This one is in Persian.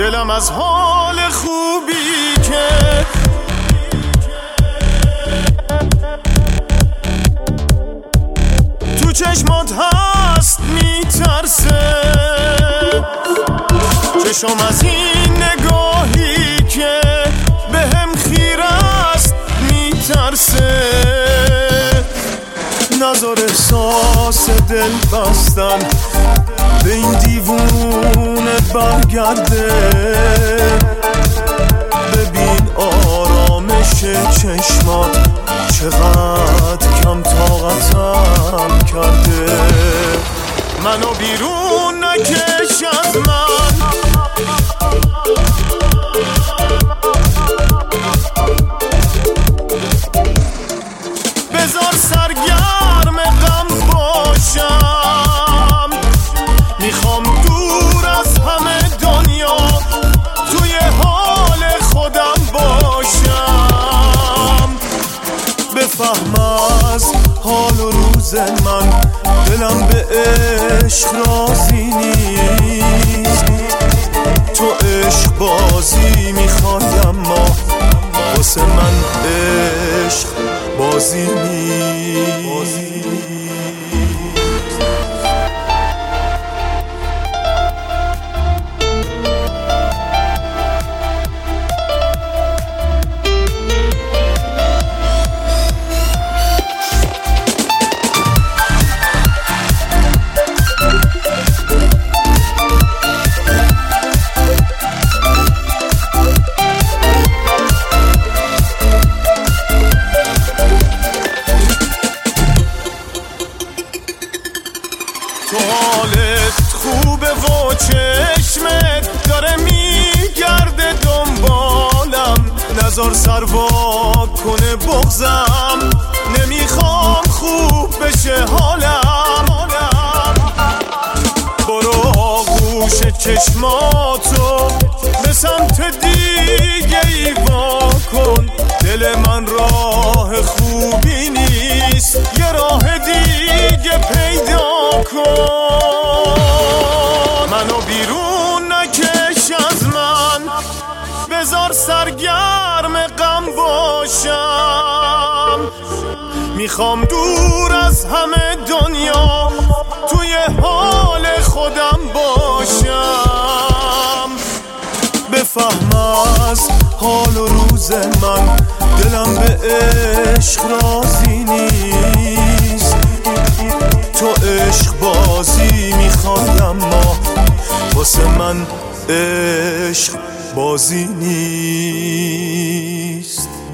دلم از حال خوبی که تو چشمات هست میترسه، چشم از این نگاهی که بهم خیره است میترسه. نذار احساس دل بستن به این دیوونه برگرده، ببین آرامش چشمات چقدر کم طاقتم کرده. منو بیرون نکش از من، بذار سرگرم غم باشم، میخوام دور از همه دنیا توی حال خودم باشم. بفهم از حال و روز من، دلم به عشق راضی نیست. تو عشق بازی میخوای اما واسه من عشق بازی نیست. تو حالت خوبه و چشمت داره میگرده دنبالم، نذار سروا کنه بغضم، نمیخوام خوب بشه حالم. برو آغوش چشماتو به سمت دیگه ای وا کن، دل من راه خوبی نیست، یه راه دیگه پیدا کن. منو بیرون نکش از من، بذار سرگرم غم باشم، میخوام دور از همه دنیا توی حال خودم باشم. بفهم از حال و روز من، دلم به عشق راضی نیست. تو عشق بازی میخوای اما واسه من عشق بازی نیست.